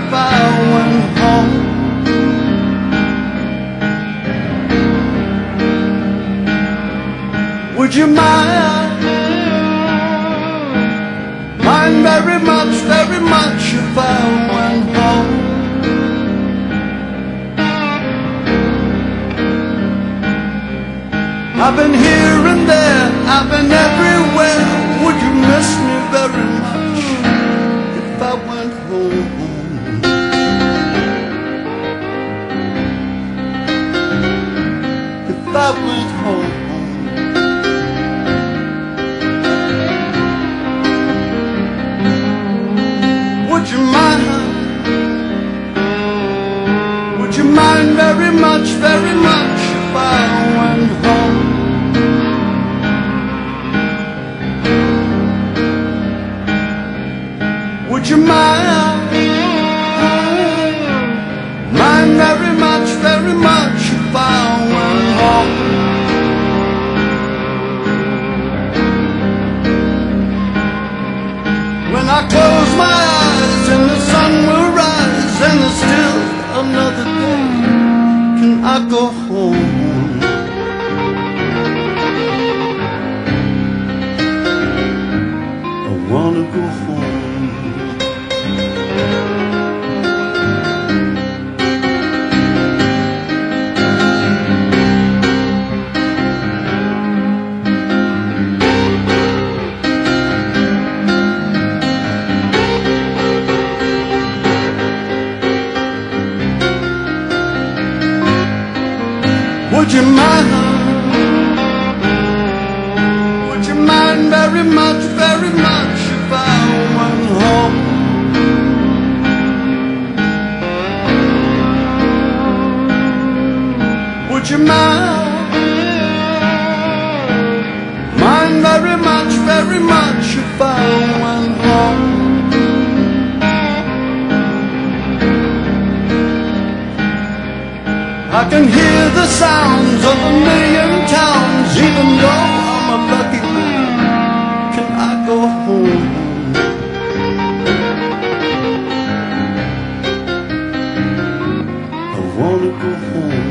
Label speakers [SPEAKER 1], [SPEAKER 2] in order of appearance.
[SPEAKER 1] if I went home? Would you mind very much if I went home? I've been here and there, I've been everywhere. Would you miss me very much if I went home? If I went home. Would you mind? Would you mind very much if I went home? Would you mind very much if I went home? When I close my eyes and the sun will rise and there's still another day, can I go home? I wanna go home. Would you mind? Would you mind very much if I went home? Would you mind very much if I went home? I can hear the sounds of a million towns, even though I'm a lucky man. Can I go home? I wanna go home.